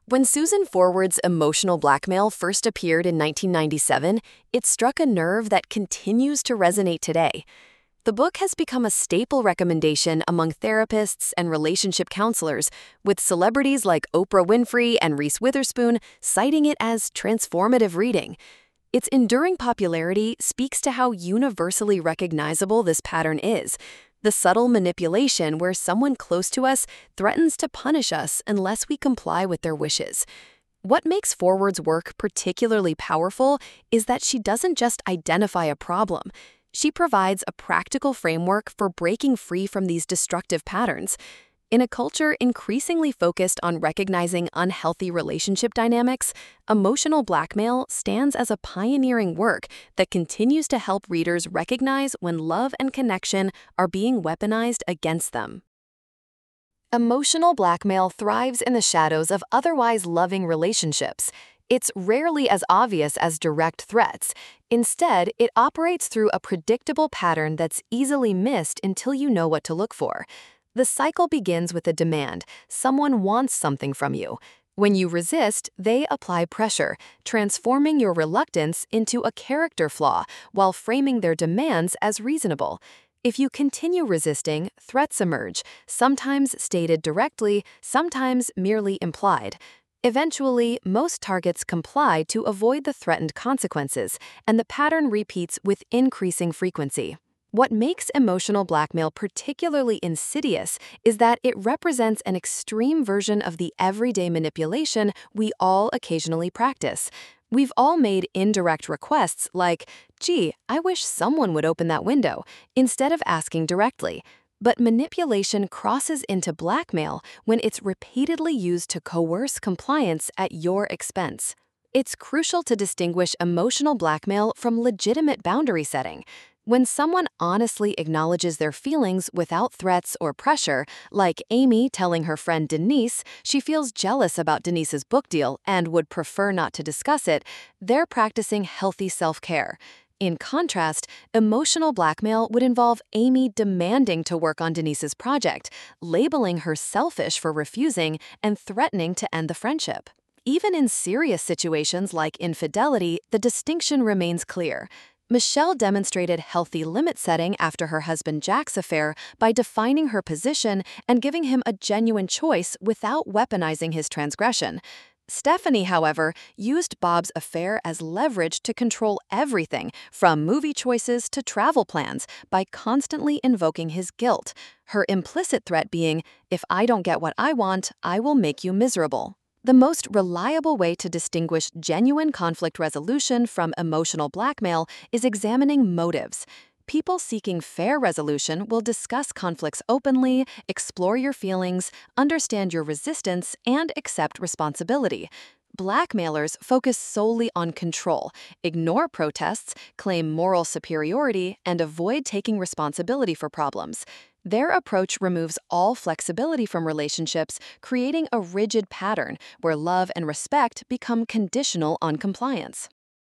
When Susan Forward's emotional blackmail first appeared in 1997, it struck a nerve that continues to resonate today. The book has become a staple recommendation among therapists and relationship counselors, with celebrities like Oprah Winfrey and Reese Witherspoon citing it as transformative reading. Its enduring popularity speaks to how universally recognizable this pattern is: the subtle manipulation where someone close to us threatens to punish us unless we comply with their wishes. What makes Forward's work particularly powerful is that she doesn't just identify a problem. She provides a practical framework for breaking free from these destructive patterns. In a culture increasingly focused on recognizing unhealthy relationship dynamics, emotional blackmail stands as a pioneering work that continues to help readers recognize when love and connection are being weaponized against them. Emotional blackmail thrives in the shadows of otherwise loving relationships. It's rarely as obvious as direct threats. Instead, it operates through a predictable pattern that's easily missed until you know what to look for. The cycle begins with a demand. Someone wants something from you. When you resist, they apply pressure, transforming your reluctance into a character flaw while framing their demands as reasonable. If you continue resisting, threats emerge, sometimes stated directly, sometimes merely implied. Eventually, most targets comply to avoid the threatened consequences, and the pattern repeats with increasing frequency. What makes emotional blackmail particularly insidious is that it represents an extreme version of the everyday manipulation we all occasionally practice. We've all made indirect requests like, "Gee, I wish someone would open that window," instead of asking directly. But manipulation crosses into blackmail when it's repeatedly used to coerce compliance at your expense. It's crucial to distinguish emotional blackmail from legitimate boundary setting. When someone honestly acknowledges their feelings without threats or pressure, like Amy telling her friend Denise she feels jealous about Denise's book deal and would prefer not to discuss it, they're practicing healthy self-care. In contrast, emotional blackmail would involve Amy demanding to work on Denise's project, labeling her selfish for refusing, and threatening to end the friendship. Even in serious situations like infidelity, the distinction remains clear. Michelle demonstrated healthy limit setting after her husband Jack's affair by defining her position and giving him a genuine choice without weaponizing his transgression. Stephanie, however, used Bob's affair as leverage to control everything, from movie choices to travel plans, by constantly invoking his guilt, her implicit threat being, "If I don't get what I want, I will make you miserable." The most reliable way to distinguish genuine conflict resolution from emotional blackmail is examining motives. People seeking fair resolution will discuss conflicts openly, explore your feelings, understand your resistance, and accept responsibility. Blackmailers focus solely on control, ignore protests, claim moral superiority, and avoid taking responsibility for problems. Their approach removes all flexibility from relationships, creating a rigid pattern where love and respect become conditional on compliance.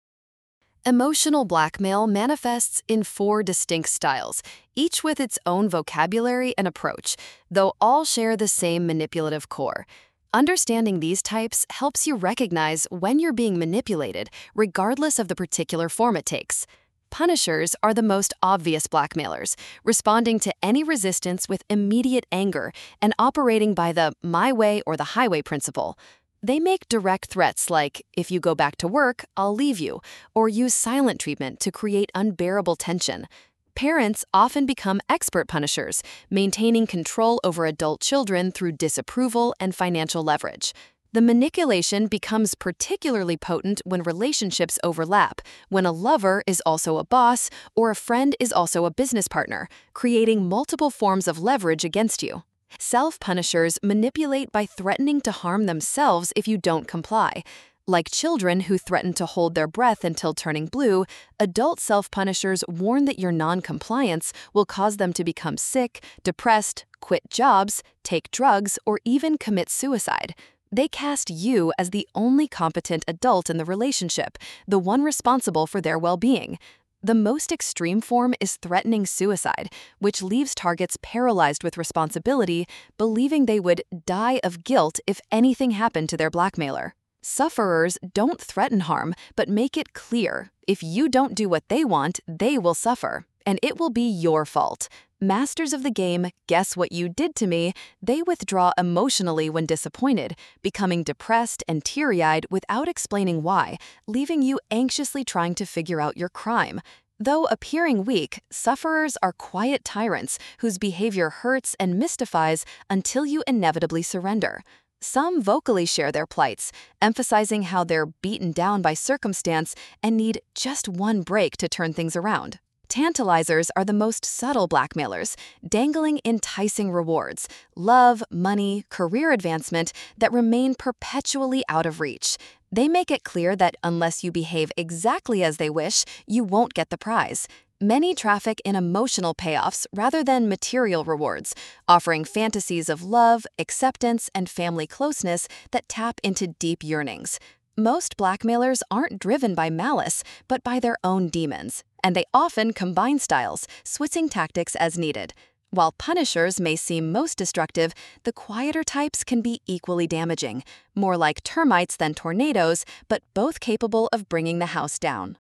Emotional blackmail manifests in 4 distinct styles, each with its own vocabulary and approach, though all share the same manipulative core. Understanding these types helps you recognize when you're being manipulated, regardless of the particular form it takes. Punishers are the most obvious blackmailers, responding to any resistance with immediate anger and operating by the "my way or the highway" principle. They make direct threats like, "If you go back to work, I'll leave you," or use silent treatment to create unbearable tension. Parents often become expert punishers, maintaining control over adult children through disapproval and financial leverage. The manipulation becomes particularly potent when relationships overlap, when a lover is also a boss or a friend is also a business partner, creating multiple forms of leverage against you. Self-punishers manipulate by threatening to harm themselves if you don't comply. Like children who threaten to hold their breath until turning blue, adult self-punishers warn that your non-compliance will cause them to become sick, depressed, quit jobs, take drugs, or even commit suicide. They cast you as the only competent adult in the relationship, the one responsible for their well-being. The most extreme form is threatening suicide, which leaves targets paralyzed with responsibility, believing they would die of guilt if anything happened to their blackmailer. Sufferers don't threaten harm, but make it clear, if you don't do what they want, they will suffer, and it will be your fault. Masters of the game, guess what you did to me, they withdraw emotionally when disappointed, becoming depressed and teary-eyed without explaining why, leaving you anxiously trying to figure out your crime. Though appearing weak, sufferers are quiet tyrants whose behavior hurts and mystifies until you inevitably surrender. Some vocally share their plights, emphasizing how they're beaten down by circumstance and need just one break to turn things around. Tantalizers are the most subtle blackmailers, dangling enticing rewards, love, money, career advancement that remain perpetually out of reach. They make it clear that unless you behave exactly as they wish, you won't get the prize. Many traffic in emotional payoffs rather than material rewards, offering fantasies of love, acceptance, and family closeness that tap into deep yearnings. Most blackmailers aren't driven by malice, but by their own demons, and they often combine styles, switching tactics as needed. While punishers may seem most destructive, the quieter types can be equally damaging, more like termites than tornadoes, but both capable of bringing the house down.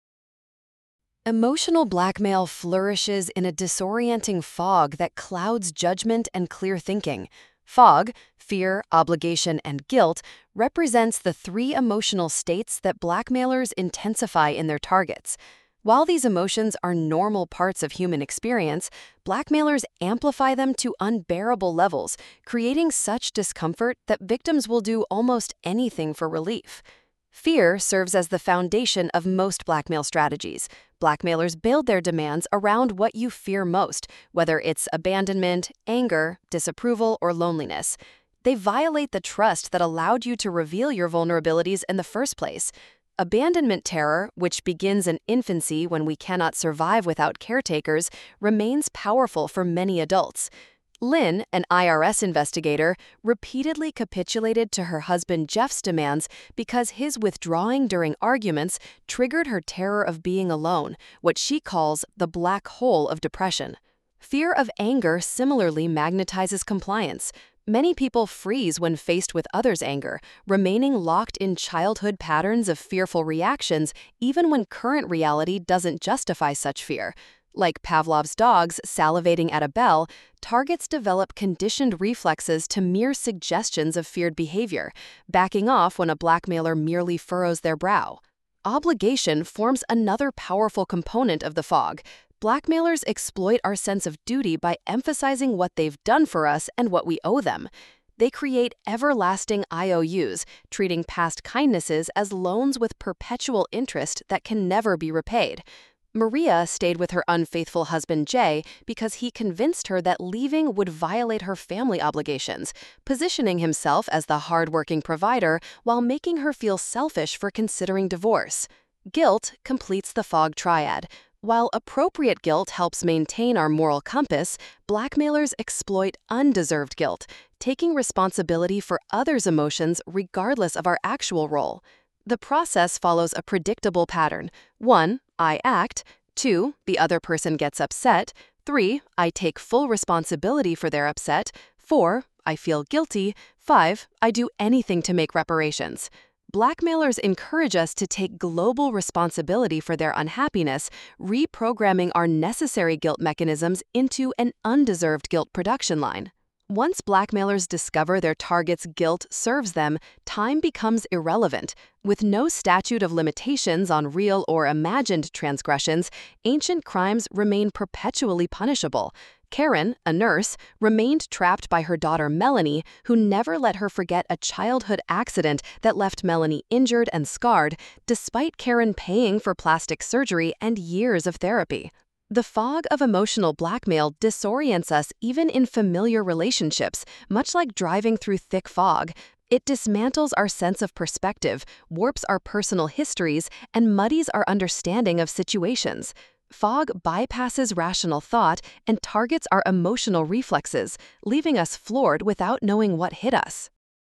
Emotional blackmail flourishes in a disorienting fog that clouds judgment and clear thinking. Fog, fear, obligation, and guilt, represents the three emotional states that blackmailers intensify in their targets. While these emotions are normal parts of human experience, blackmailers amplify them to unbearable levels, creating such discomfort that victims will do almost anything for relief. Fear serves as the foundation of most blackmail strategies. Blackmailers build their demands around what you fear most, whether it's abandonment, anger, disapproval, or loneliness. They violate the trust that allowed you to reveal your vulnerabilities in the first place. Abandonment terror, which begins in infancy when we cannot survive without caretakers, remains powerful for many adults. Lynn, an IRS investigator, repeatedly capitulated to her husband Jeff's demands because his withdrawing during arguments triggered her terror of being alone, what she calls the black hole of depression. Fear of anger similarly magnetizes compliance. Many people freeze when faced with others' anger, remaining locked in childhood patterns of fearful reactions even when current reality doesn't justify such fear. Like Pavlov's dogs salivating at a bell, targets develop conditioned reflexes to mere suggestions of feared behavior, backing off when a blackmailer merely furrows their brow. Obligation forms another powerful component of the fog. Blackmailers exploit our sense of duty by emphasizing what they've done for us and what we owe them. They create everlasting IOUs, treating past kindnesses as loans with perpetual interest that can never be repaid. Maria stayed with her unfaithful husband Jay because he convinced her that leaving would violate her family obligations, positioning himself as the hard-working provider while making her feel selfish for considering divorce. Guilt completes the fog triad. While appropriate guilt helps maintain our moral compass, blackmailers exploit undeserved guilt, taking responsibility for others' emotions regardless of our actual role. The process follows a predictable pattern. 1. I act. 2. The other person gets upset. 3. I take full responsibility for their upset. 4. I feel guilty. 5. I do anything to make reparations. Blackmailers encourage us to take global responsibility for their unhappiness, reprogramming our necessary guilt mechanisms into an undeserved guilt production line. Once blackmailers discover their target's guilt serves them, time becomes irrelevant. With no statute of limitations on real or imagined transgressions, ancient crimes remain perpetually punishable. Karen, a nurse, remained trapped by her daughter Melanie, who never let her forget a childhood accident that left Melanie injured and scarred, despite Karen paying for plastic surgery and years of therapy. The fog of emotional blackmail disorients us even in familiar relationships, much like driving through thick fog. It dismantles our sense of perspective, warps our personal histories, and muddies our understanding of situations. Fog bypasses rational thought and targets our emotional reflexes, leaving us floored without knowing what hit us.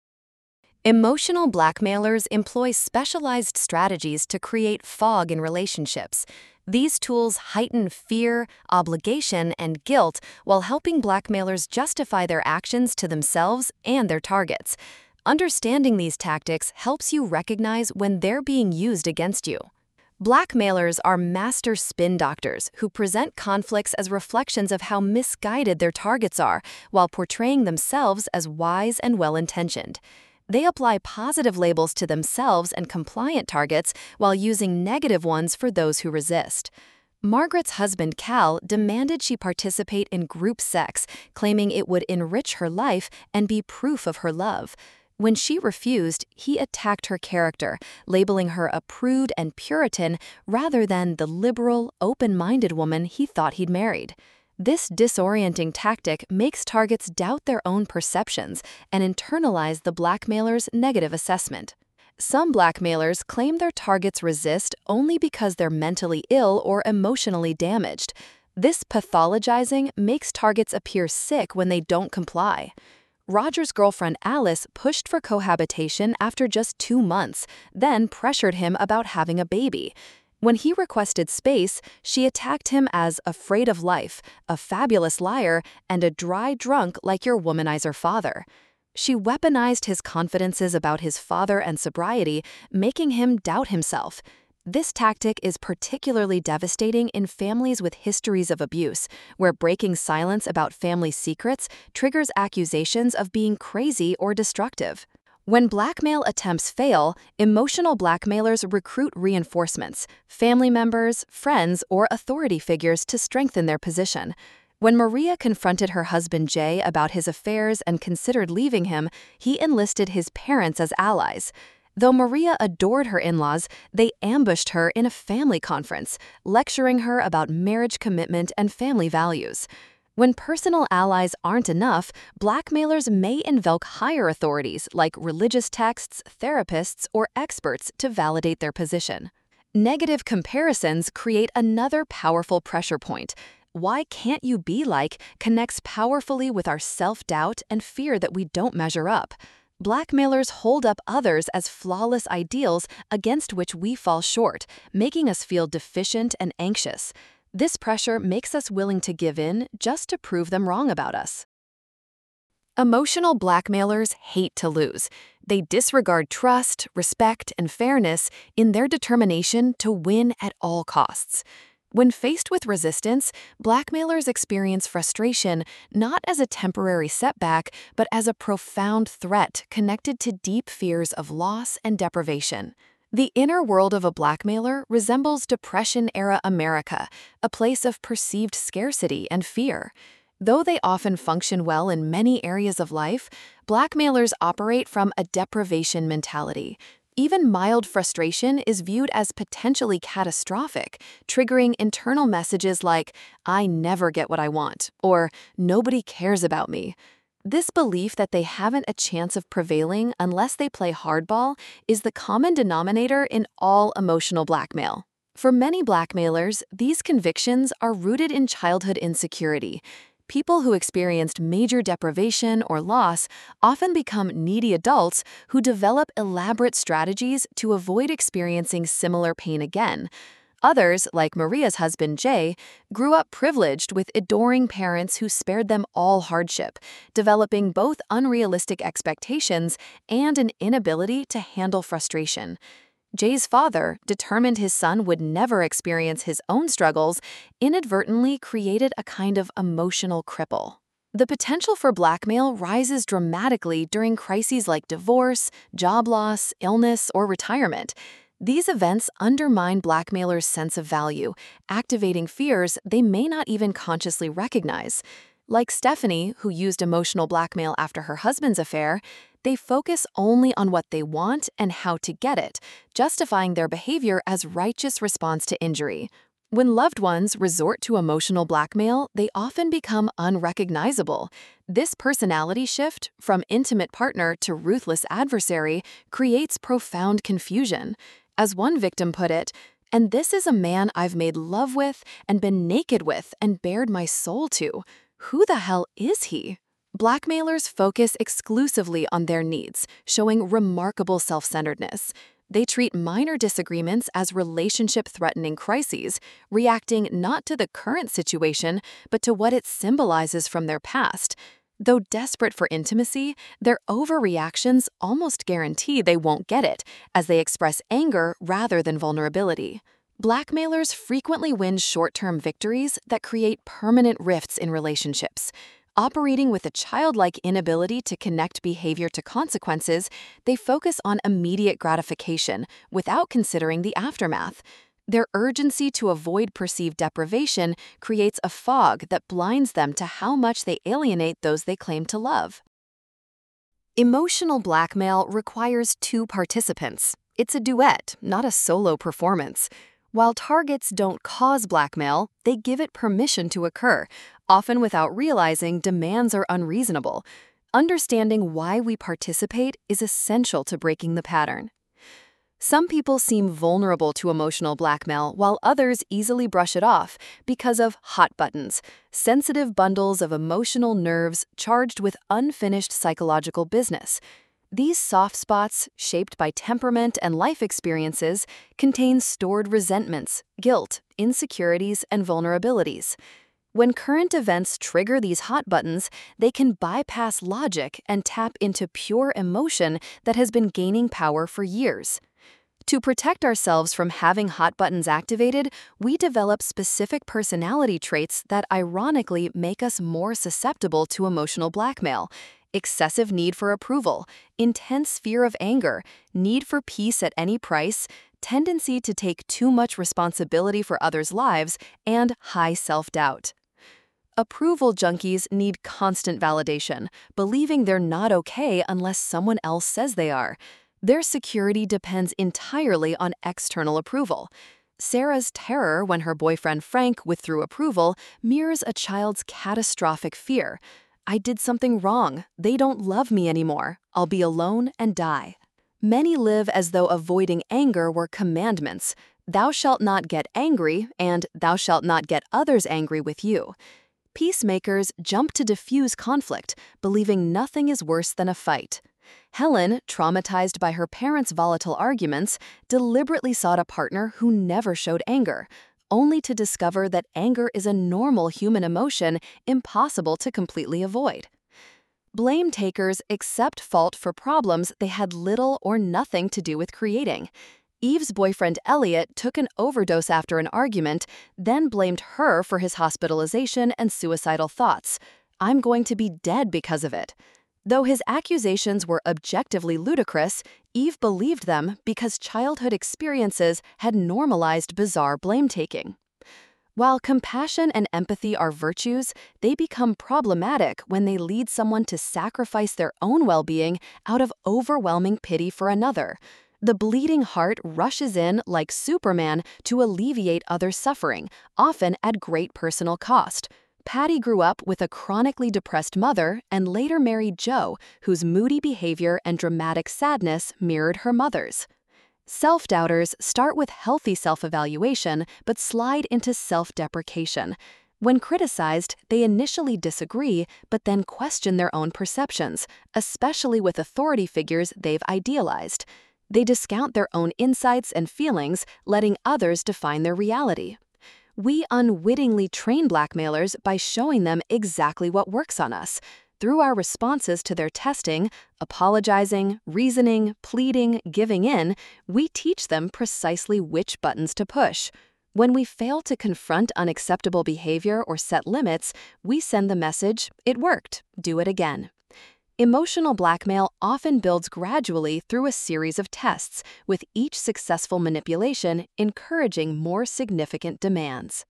Emotional blackmailers employ specialized strategies to create fog in relationships. These tools heighten fear, obligation, and guilt while helping blackmailers justify their actions to themselves and their targets. Understanding these tactics helps you recognize when they're being used against you. Blackmailers are master spin doctors who present conflicts as reflections of how misguided their targets are, while portraying themselves as wise and well-intentioned. They apply positive labels to themselves and compliant targets while using negative ones for those who resist. Margaret's husband Cal demanded she participate in group sex, claiming it would enrich her life and be proof of her love. When she refused, he attacked her character, labeling her a prude and Puritan rather than the liberal, open-minded woman he thought he'd married. This disorienting tactic makes targets doubt their own perceptions and internalize the blackmailer's negative assessment. Some blackmailers claim their targets resist only because they're mentally ill or emotionally damaged. This pathologizing makes targets appear sick when they don't comply. Roger's girlfriend Alice pushed for cohabitation after just 2 months, then pressured him about having a baby. When he requested space, she attacked him as afraid of life, a fabulous liar, and a dry drunk like your womanizer father. She weaponized his confidences about his father and sobriety, making him doubt himself. This tactic is particularly devastating in families with histories of abuse, where breaking silence about family secrets triggers accusations of being crazy or destructive. When blackmail attempts fail, emotional blackmailers recruit reinforcements, family members, friends, or authority figures to strengthen their position. When Maria confronted her husband Jay about his affairs and considered leaving him, he enlisted his parents as allies. Though Maria adored her in-laws, they ambushed her in a family conference, lecturing her about marriage commitment and family values. When personal allies aren't enough, blackmailers may invoke higher authorities like religious texts, therapists, or experts to validate their position. Negative comparisons create another powerful pressure point. "Why can't you be like?" connects powerfully with our self-doubt and fear that we don't measure up. Blackmailers hold up others as flawless ideals against which we fall short, making us feel deficient and anxious. This pressure makes us willing to give in just to prove them wrong about us. Emotional blackmailers hate to lose. They disregard trust, respect, and fairness in their determination to win at all costs. When faced with resistance, blackmailers experience frustration not as a temporary setback, but as a profound threat connected to deep fears of loss and deprivation. The inner world of a blackmailer resembles Depression-era America, a place of perceived scarcity and fear. Though they often function well in many areas of life, blackmailers operate from a deprivation mentality. Even mild frustration is viewed as potentially catastrophic, triggering internal messages like, "I never get what I want," or "nobody cares about me." This belief that they haven't a chance of prevailing unless they play hardball is the common denominator in all emotional blackmail. For many blackmailers, these convictions are rooted in childhood insecurity. People who experienced major deprivation or loss often become needy adults who develop elaborate strategies to avoid experiencing similar pain again. Others, like Maria's husband Jay, grew up privileged with adoring parents who spared them all hardship, developing both unrealistic expectations and an inability to handle frustration. Jay's father, determined his son would never experience his own struggles, inadvertently created a kind of emotional cripple. The potential for blackmail rises dramatically during crises like divorce, job loss, illness, or retirement. These events undermine blackmailers' sense of value, activating fears they may not even consciously recognize. Like Stephanie, who used emotional blackmail after her husband's affair, they focus only on what they want and how to get it, justifying their behavior as righteous response to injury. When loved ones resort to emotional blackmail, they often become unrecognizable. This personality shift, from intimate partner to ruthless adversary, creates profound confusion. As one victim put it, "And this is a man I've made love with and been naked with and bared my soul to. Who the hell is he?" Blackmailers focus exclusively on their needs, showing remarkable self-centeredness. They treat minor disagreements as relationship-threatening crises, reacting not to the current situation, but to what it symbolizes from their past. Though desperate for intimacy, their overreactions almost guarantee they won't get it, as they express anger rather than vulnerability. Blackmailers frequently win short-term victories that create permanent rifts in relationships. Operating with a childlike inability to connect behavior to consequences, they focus on immediate gratification without considering the aftermath. Their urgency to avoid perceived deprivation creates a fog that blinds them to how much they alienate those they claim to love. Emotional blackmail requires two participants. It's a duet, not a solo performance. While targets don't cause blackmail, they give it permission to occur, often without realizing demands are unreasonable. Understanding why we participate is essential to breaking the pattern. Some people seem vulnerable to emotional blackmail, while others easily brush it off because of hot buttons, sensitive bundles of emotional nerves charged with unfinished psychological business. These soft spots, shaped by temperament and life experiences, contain stored resentments, guilt, insecurities, and vulnerabilities. When current events trigger these hot buttons, they can bypass logic and tap into pure emotion that has been gaining power for years. To protect ourselves from having hot buttons activated, we develop specific personality traits that ironically make us more susceptible to emotional blackmail. Excessive need for approval, intense fear of anger, need for peace at any price, tendency to take too much responsibility for others' lives, and high self-doubt. Approval junkies need constant validation, believing they're not okay unless someone else says they are. Their security depends entirely on external approval. Sarah's terror when her boyfriend Frank withdrew approval mirrors a child's catastrophic fear. I did something wrong. They don't love me anymore. I'll be alone and die. Many live as though avoiding anger were commandments. Thou shalt not get angry, and thou shalt not get others angry with you. Peacemakers jump to diffuse conflict, believing nothing is worse than a fight. Helen, traumatized by her parents' volatile arguments, deliberately sought a partner who never showed anger, only to discover that anger is a normal human emotion impossible to completely avoid. Blame takers accept fault for problems they had little or nothing to do with creating. Eve's boyfriend Elliot took an overdose after an argument, then blamed her for his hospitalization and suicidal thoughts. I'm going to be dead because of it. Though his accusations were objectively ludicrous, Eve believed them because childhood experiences had normalized bizarre blame-taking. While compassion and empathy are virtues, they become problematic when they lead someone to sacrifice their own well-being out of overwhelming pity for another. The bleeding heart rushes in like Superman to alleviate others' suffering, often at great personal cost. Patty grew up with a chronically depressed mother and later married Joe, whose moody behavior and dramatic sadness mirrored her mother's. Self-doubters start with healthy self-evaluation but slide into self-deprecation. When criticized, they initially disagree but then question their own perceptions, especially with authority figures they've idealized. They discount their own insights and feelings, letting others define their reality. We unwittingly train blackmailers by showing them exactly what works on us. Through our responses to their testing, apologizing, reasoning, pleading, giving in, we teach them precisely which buttons to push. When we fail to confront unacceptable behavior or set limits, we send the message, "It worked, do it again." Emotional blackmail often builds gradually through a series of tests, with each successful manipulation encouraging more significant demands.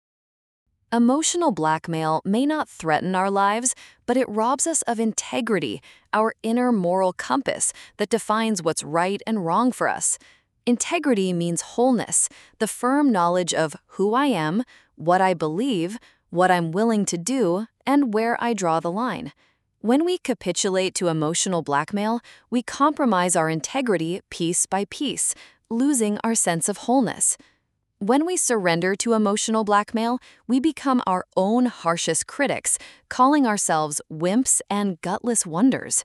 Emotional blackmail may not threaten our lives, but it robs us of integrity, our inner moral compass that defines what's right and wrong for us. Integrity means wholeness, the firm knowledge of who I am, what I believe, what I'm willing to do, and where I draw the line. When we capitulate to emotional blackmail, we compromise our integrity piece by piece, losing our sense of wholeness. When we surrender to emotional blackmail, we become our own harshest critics, calling ourselves wimps and gutless wonders.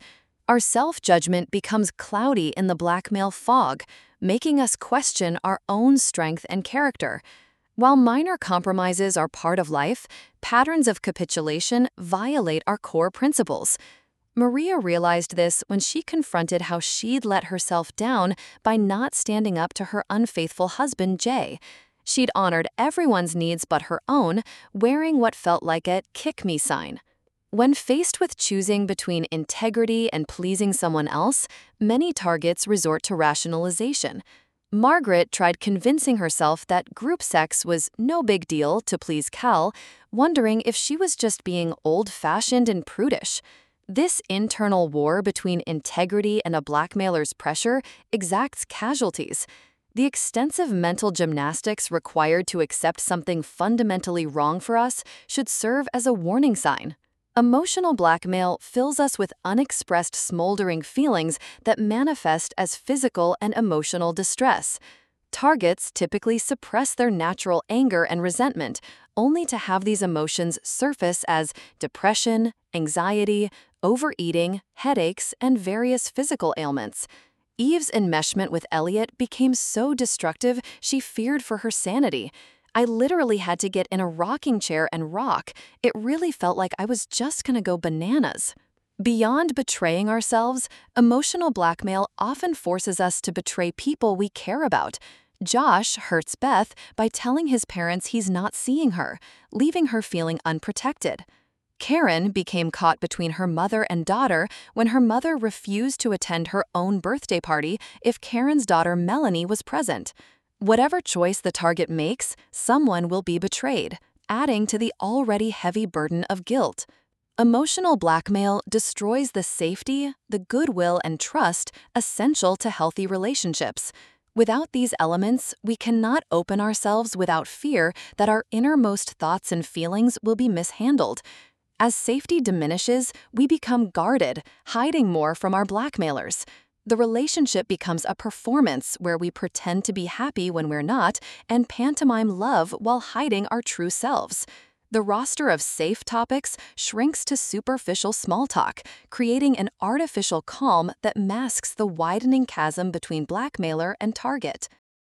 Our self-judgment becomes cloudy in the blackmail fog, making us question our own strength and character. While minor compromises are part of life, patterns of capitulation violate our core principles. Maria realized this when she confronted how she'd let herself down by not standing up to her unfaithful husband, Jay. She'd honored everyone's needs but her own, wearing what felt like a "kick me" sign. When faced with choosing between integrity and pleasing someone else, many targets resort to rationalization. Margaret tried convincing herself that group sex was no big deal to please Cal, wondering if she was just being old-fashioned and prudish. This internal war between integrity and a blackmailer's pressure exacts casualties. The extensive mental gymnastics required to accept something fundamentally wrong for us should serve as a warning sign. Emotional blackmail fills us with unexpressed smoldering feelings that manifest as physical and emotional distress. Targets typically suppress their natural anger and resentment, only to have these emotions surface as depression, anxiety, overeating, headaches, and various physical ailments. Eve's enmeshment with Elliot became so destructive she feared for her sanity. I literally had to get in a rocking chair and rock. It really felt like I was just gonna go bananas. Beyond betraying ourselves, emotional blackmail often forces us to betray people we care about. Josh hurts Beth by telling his parents he's not seeing her, leaving her feeling unprotected. Karen became caught between her mother and daughter when her mother refused to attend her own birthday party if Karen's daughter Melanie was present. Whatever choice the target makes, someone will be betrayed, adding to the already heavy burden of guilt. Emotional blackmail destroys the safety, the goodwill, and trust essential to healthy relationships. Without these elements, we cannot open ourselves without fear that our innermost thoughts and feelings will be mishandled. As safety diminishes, we become guarded, hiding more from our blackmailers. The relationship becomes a performance where we pretend to be happy when we're not and pantomime love while hiding our true selves. The roster of safe topics shrinks to superficial small talk, creating an artificial calm that masks the widening chasm between blackmailer and target.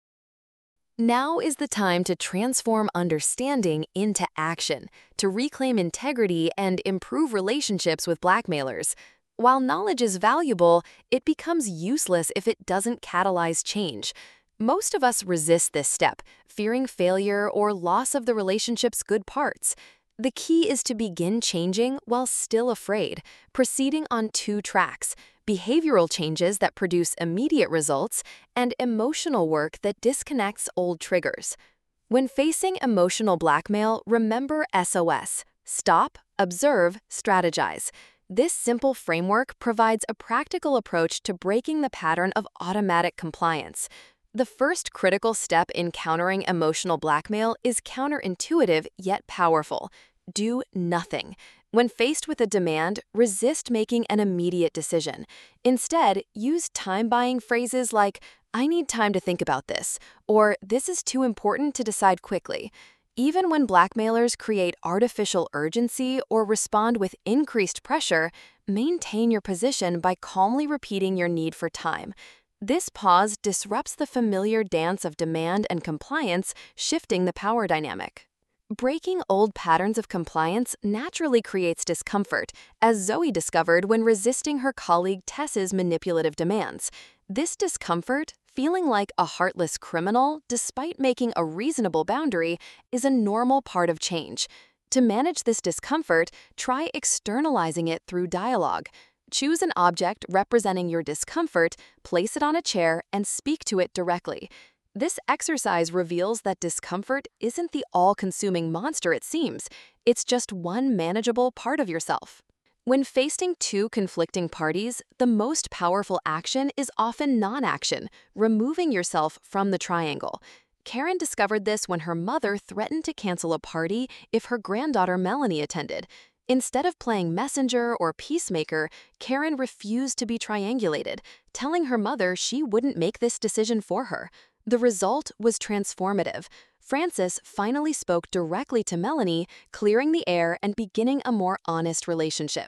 Now is the time to transform understanding into action, to reclaim integrity and improve relationships with blackmailers. While knowledge is valuable, it becomes useless if it doesn't catalyze change. Most of us resist this step, fearing failure or loss of the relationship's good parts. The key is to begin changing while still afraid, proceeding on two tracks: behavioral changes that produce immediate results and emotional work that disconnects old triggers. When facing emotional blackmail, remember SOS: stop, observe, strategize. This simple framework provides a practical approach to breaking the pattern of automatic compliance. The first critical step in countering emotional blackmail is counterintuitive yet powerful: do nothing. When faced with a demand, resist making an immediate decision. Instead, use time-buying phrases like, "I need time to think about this," or "This is too important to decide quickly." Even when blackmailers create artificial urgency or respond with increased pressure, maintain your position by calmly repeating your need for time. This pause disrupts the familiar dance of demand and compliance, shifting the power dynamic. Breaking old patterns of compliance naturally creates discomfort, as Zoe discovered when resisting her colleague Tess's manipulative demands. This discomfort, feeling like a heartless criminal despite making a reasonable boundary, is a normal part of change. To manage this discomfort, try externalizing it through dialogue. Choose an object representing your discomfort, place it on a chair, and speak to it directly. This exercise reveals that discomfort isn't the all-consuming monster it seems. It's just one manageable part of yourself. When facing two conflicting parties, the most powerful action is often non-action, removing yourself from the triangle. Karen discovered this when her mother threatened to cancel a party if her granddaughter Melanie attended. Instead of playing messenger or peacemaker, Karen refused to be triangulated, telling her mother she wouldn't make this decision for her. The result was transformative. Frances finally spoke directly to Melanie, clearing the air and beginning a more honest relationship.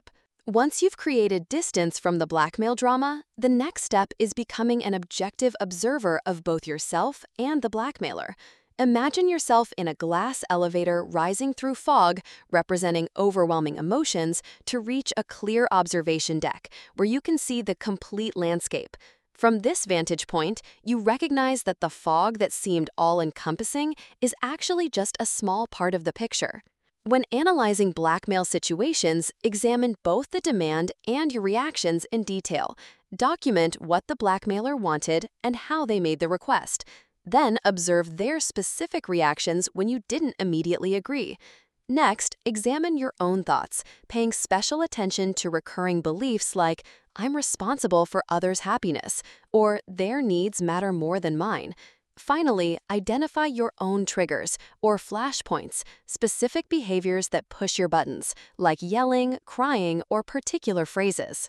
Once you've created distance from the blackmail drama, the next step is becoming an objective observer of both yourself and the blackmailer. Imagine yourself in a glass elevator rising through fog, representing overwhelming emotions, to reach a clear observation deck where you can see the complete landscape. From this vantage point, you recognize that the fog that seemed all-encompassing is actually just a small part of the picture. When analyzing blackmail situations, examine both the demand and your reactions in detail. Document what the blackmailer wanted and how they made the request. Then observe their specific reactions when you didn't immediately agree. Next, examine your own thoughts, paying special attention to recurring beliefs like, "I'm responsible for others' happiness," or "their needs matter more than mine." Finally, identify your own triggers or flashpoints, specific behaviors that push your buttons, like yelling, crying, or particular phrases.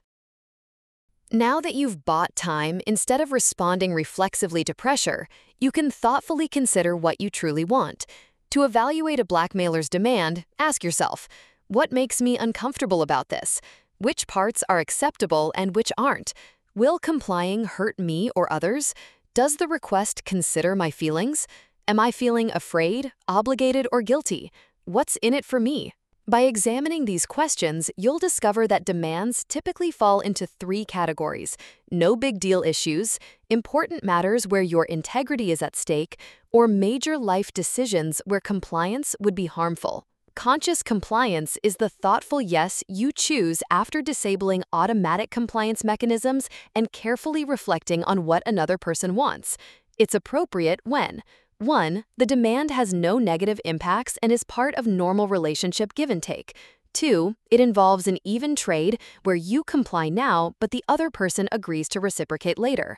Now that you've bought time, instead of responding reflexively to pressure, you can thoughtfully consider what you truly want. To evaluate a blackmailer's demand, ask yourself, what makes me uncomfortable about this? Which parts are acceptable and which aren't? Will complying hurt me or others? Does the request consider my feelings? Am I feeling afraid, obligated, or guilty? What's in it for me? By examining these questions, you'll discover that demands typically fall into 3 categories: no big deal issues, important matters where your integrity is at stake, or major life decisions where compliance would be harmful. Conscious compliance is the thoughtful yes you choose after disabling automatic compliance mechanisms and carefully reflecting on what another person wants. It's appropriate when 1. The demand has no negative impacts and is part of normal relationship give and take. 2. It involves an even trade where you comply now but the other person agrees to reciprocate later.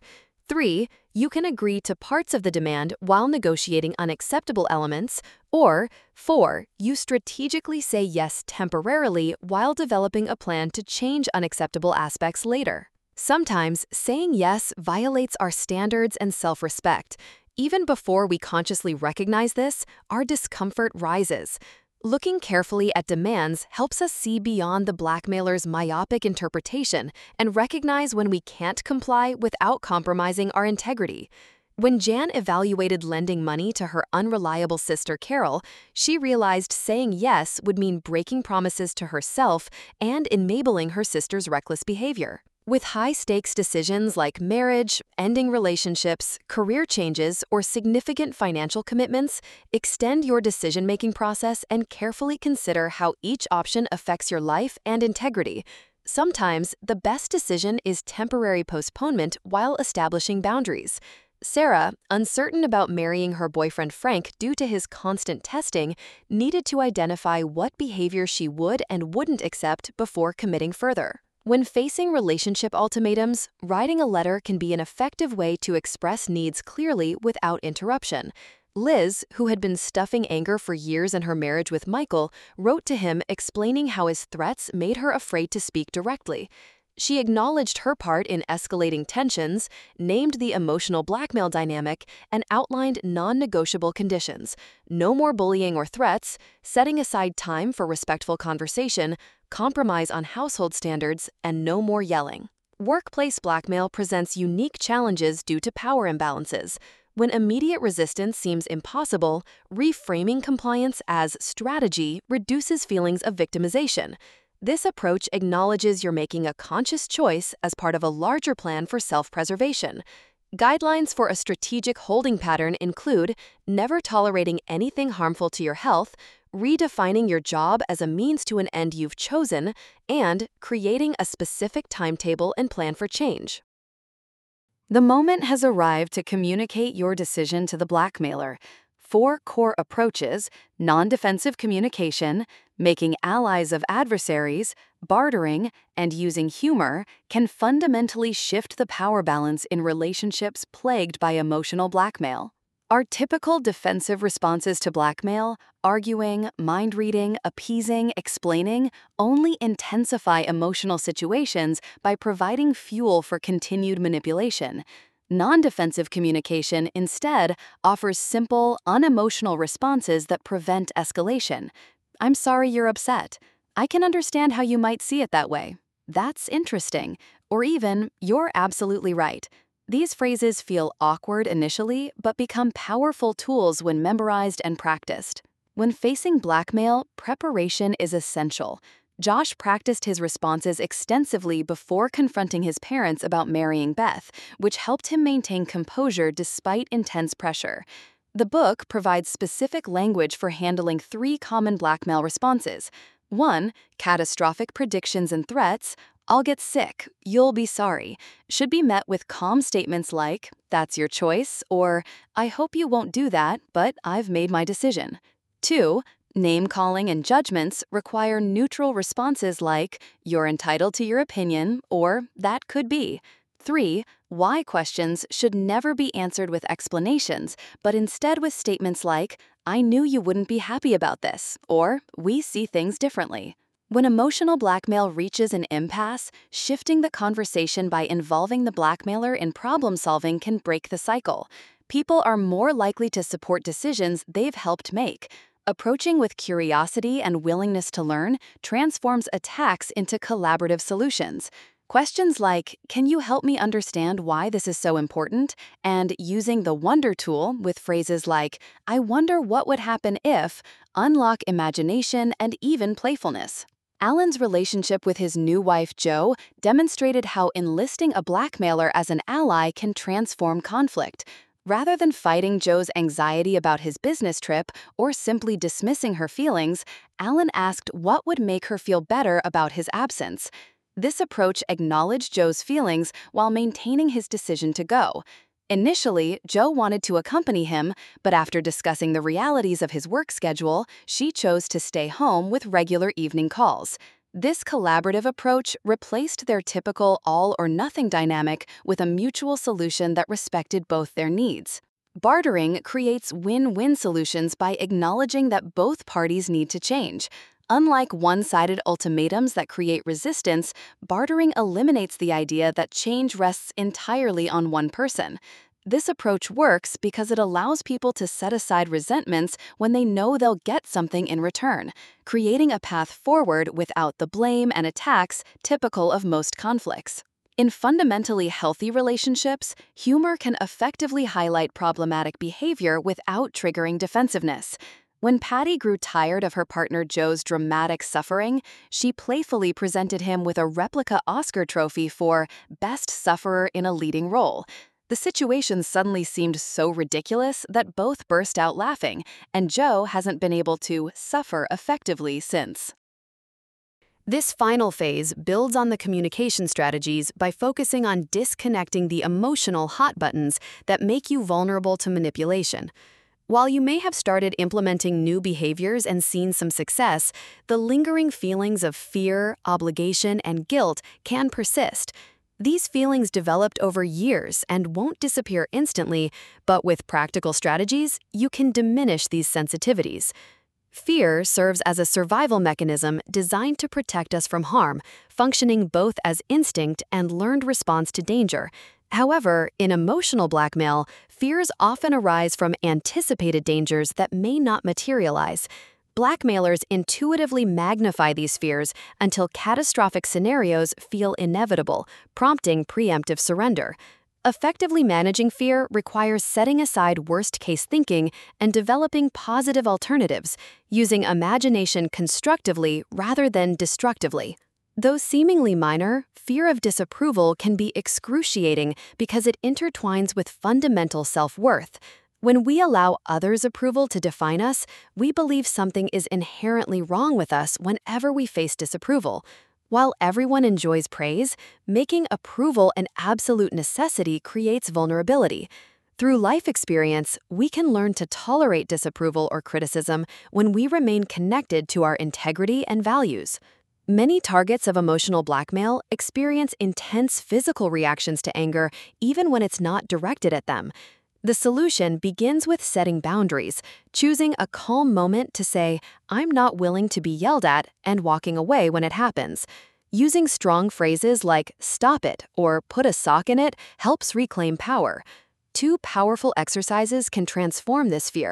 3. You can agree to parts of the demand while negotiating unacceptable elements. Or 4. You strategically say yes temporarily while developing a plan to change unacceptable aspects later. Sometimes saying yes violates our standards and self-respect. Even before we consciously recognize this, our discomfort rises. Looking carefully at demands helps us see beyond the blackmailer's myopic interpretation and recognize when we can't comply without compromising our integrity. When Jan evaluated lending money to her unreliable sister Carol, she realized saying yes would mean breaking promises to herself and enabling her sister's reckless behavior. With high-stakes decisions like marriage, ending relationships, career changes, or significant financial commitments, extend your decision-making process and carefully consider how each option affects your life and integrity. Sometimes, the best decision is temporary postponement while establishing boundaries. Sarah, uncertain about marrying her boyfriend Frank due to his constant testing, needed to identify what behavior she would and wouldn't accept before committing further. When facing relationship ultimatums, writing a letter can be an effective way to express needs clearly without interruption. Liz, who had been stuffing anger for years in her marriage with Michael, wrote to him explaining how his threats made her afraid to speak directly. She acknowledged her part in escalating tensions, named the emotional blackmail dynamic, and outlined non-negotiable conditions: no more bullying or threats, setting aside time for respectful conversation, compromise on household standards, and no more yelling. Workplace blackmail presents unique challenges due to power imbalances. When immediate resistance seems impossible, reframing compliance as strategy reduces feelings of victimization. This approach acknowledges you're making a conscious choice as part of a larger plan for self-preservation. Guidelines for a strategic holding pattern include never tolerating anything harmful to your health, redefining your job as a means to an end you've chosen, and creating a specific timetable and plan for change. The moment has arrived to communicate your decision to the blackmailer. 4 core approaches: non-defensive communication, making allies of adversaries, bartering, and using humor can fundamentally shift the power balance in relationships plagued by emotional blackmail. Our typical defensive responses to blackmail, arguing, mind-reading, appeasing, explaining, only intensify emotional situations by providing fuel for continued manipulation. Non-defensive communication, instead, offers simple, unemotional responses that prevent escalation. "I'm sorry you're upset. I can understand how you might see it that way. "That's interesting," or even, "You're absolutely right." These phrases feel awkward initially, but become powerful tools when memorized and practiced. When facing blackmail, preparation is essential. Josh practiced his responses extensively before confronting his parents about marrying Beth, which helped him maintain composure despite intense pressure. The book provides specific language for handling 3 common blackmail responses. 1. Catastrophic predictions and threats. "I'll get sick, you'll be sorry," should be met with calm statements like, "That's your choice," or, "I hope you won't do that, but I've made my decision." 2. Name-calling and judgments require neutral responses like, "You're entitled to your opinion," or, "That could be." 3. Why questions should never be answered with explanations, but instead with statements like, "I knew you wouldn't be happy about this," or, "We see things differently." When emotional blackmail reaches an impasse, shifting the conversation by involving the blackmailer in problem solving can break the cycle. People are more likely to support decisions they've helped make. Approaching with curiosity and willingness to learn transforms attacks into collaborative solutions. Questions like, "Can you help me understand why this is so important?" and using the wonder tool with phrases like, "I wonder what would happen if," unlock imagination and even playfulness. Alan's relationship with his new wife, Jo, demonstrated how enlisting a blackmailer as an ally can transform conflict. Rather than fighting Jo's anxiety about his business trip or simply dismissing her feelings, Alan asked what would make her feel better about his absence. This approach acknowledged Jo's feelings while maintaining his decision to go. Initially, Jo wanted to accompany him, but after discussing the realities of his work schedule, she chose to stay home with regular evening calls. This collaborative approach replaced their typical all-or-nothing dynamic with a mutual solution that respected both their needs. Bartering creates win-win solutions by acknowledging that both parties need to change. Unlike one-sided ultimatums that create resistance, bartering eliminates the idea that change rests entirely on one person. This approach works because it allows people to set aside resentments when they know they'll get something in return, creating a path forward without the blame and attacks typical of most conflicts. In fundamentally healthy relationships, humor can effectively highlight problematic behavior without triggering defensiveness. When Patty grew tired of her partner Jo's dramatic suffering, she playfully presented him with a replica Oscar trophy for Best Sufferer in a Leading Role. The situation suddenly seemed so ridiculous that both burst out laughing, and Jo hasn't been able to suffer effectively since. This final phase builds on the communication strategies by focusing on disconnecting the emotional hot buttons that make you vulnerable to manipulation. While you may have started implementing new behaviors and seen some success, the lingering feelings of fear, obligation, and guilt can persist. These feelings developed over years and won't disappear instantly, but with practical strategies, you can diminish these sensitivities. Fear serves as a survival mechanism designed to protect us from harm, functioning both as instinct and learned response to danger. However, in emotional blackmail, fears often arise from anticipated dangers that may not materialize. Blackmailers intuitively magnify these fears until catastrophic scenarios feel inevitable, prompting preemptive surrender. Effectively managing fear requires setting aside worst-case thinking and developing positive alternatives, using imagination constructively rather than destructively. Though seemingly minor, fear of disapproval can be excruciating because it intertwines with fundamental self-worth. When we allow others' approval to define us, we believe something is inherently wrong with us whenever we face disapproval. While everyone enjoys praise, making approval an absolute necessity creates vulnerability. Through life experience, we can learn to tolerate disapproval or criticism when we remain connected to our integrity and values. Many targets of emotional blackmail experience intense physical reactions to anger even when it's not directed at them. The solution begins with setting boundaries, choosing a calm moment to say, "I'm not willing to be yelled at," and walking away when it happens. Using strong phrases like "stop it" or "put a sock in it" helps reclaim power. Two powerful exercises can transform this fear: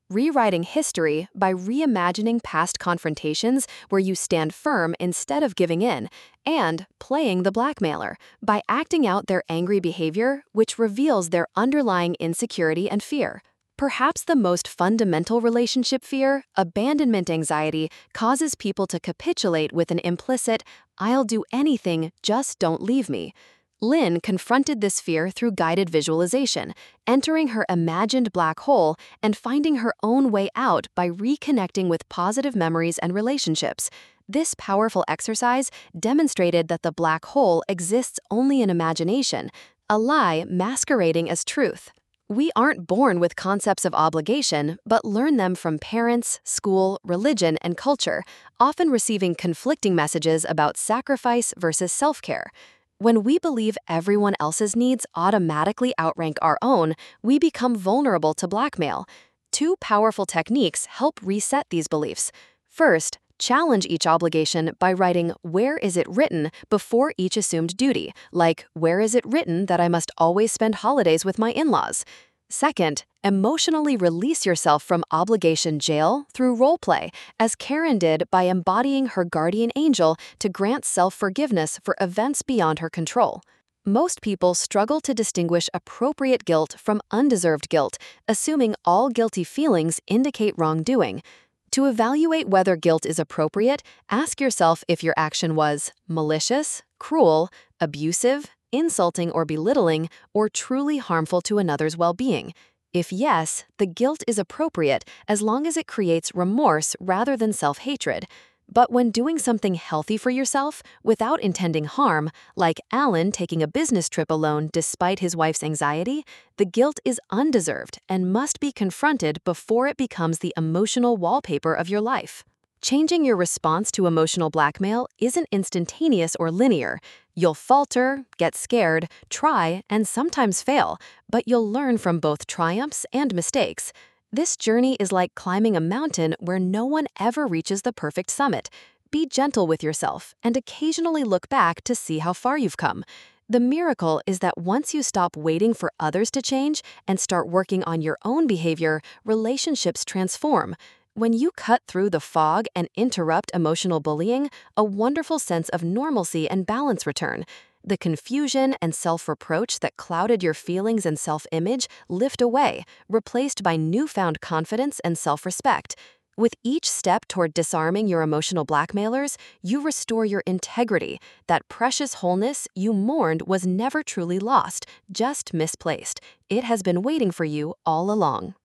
rewriting history by reimagining past confrontations where you stand firm instead of giving in, and playing the blackmailer by acting out their angry behavior, which reveals their underlying insecurity and fear. Perhaps the most fundamental relationship fear, abandonment anxiety, causes people to capitulate with an implicit, "I'll do anything, just don't leave me." Lynn confronted this fear through guided visualization, entering her imagined black hole and finding her own way out by reconnecting with positive memories and relationships. This powerful exercise demonstrated that the black hole exists only in imagination, a lie masquerading as truth. We aren't born with concepts of obligation, but learn them from parents, school, religion, and culture, often receiving conflicting messages about sacrifice versus self-care. When we believe everyone else's needs automatically outrank our own, we become vulnerable to blackmail. Two powerful techniques help reset these beliefs. First, challenge each obligation by writing "Where is it written?" before each assumed duty, like "Where is it written that I must always spend holidays with my in-laws?" Second, emotionally release yourself from obligation jail through role play, as Karen did by embodying her guardian angel to grant self-forgiveness for events beyond her control. Most people struggle to distinguish appropriate guilt from undeserved guilt, assuming all guilty feelings indicate wrongdoing. To evaluate whether guilt is appropriate, ask yourself if your action was malicious, cruel, abusive, insulting or belittling, or truly harmful to another's well-being. If yes, the guilt is appropriate as long as it creates remorse rather than self-hatred. But when doing something healthy for yourself without intending harm, like Alan taking a business trip alone despite his wife's anxiety, the guilt is undeserved and must be confronted before it becomes the emotional wallpaper of your life. Changing your response to emotional blackmail isn't instantaneous or linear. You'll falter, get scared, try, and sometimes fail, but you'll learn from both triumphs and mistakes. This journey is like climbing a mountain where no one ever reaches the perfect summit. Be gentle with yourself and occasionally look back to see how far you've come. The miracle is that once you stop waiting for others to change and start working on your own behavior, relationships transform. When you cut through the fog and interrupt emotional bullying, a wonderful sense of normalcy and balance return. The confusion and self-reproach that clouded your feelings and self-image lift away, replaced by newfound confidence and self-respect. With each step toward disarming your emotional blackmailers, you restore your integrity. That precious wholeness you mourned was never truly lost, just misplaced. It has been waiting for you all along.